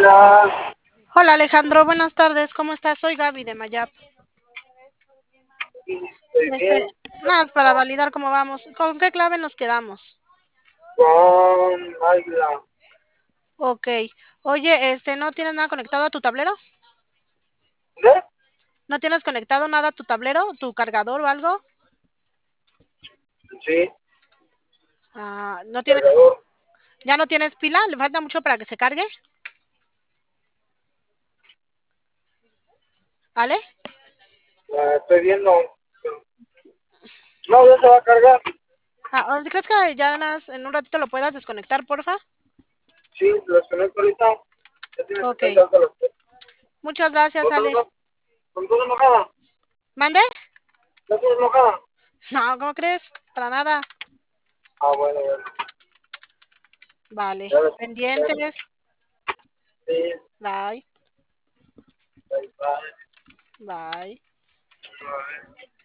Hola, Hola Alejandro, buenas tardes, ¿cómo estás? Soy Gaby de Mayap. estoy Este, bien. nada más para validar cómo vamos. ¿Con qué clave nos quedamos? Con Águila. Ok. Oye, ¿no tienes nada conectado a tu tablero? ¿Qué? ¿No tienes conectado nada a tu tablero, tu cargador o algo? Sí, ¿No tienes, cargador. ya no tienes pila? ¿Le falta mucho para que se cargue? ¿Vale? Estoy viendo. No, ya se va a cargar. ¿Crees que ya en un ratito lo puedas desconectar, porfa? Sí, los conecto ahorita. Ya tienes que Ok. cargar los tres. Muchas gracias, ¿Con todo, Ale. con todo enojada? ¿Mande? ¿Ya tienes enojada? No, ¿cómo crees? Para nada. Bueno, bueno. Vale. Ya ves. Pendientes. Sí, Bye. bye, bye. Bye. Bye.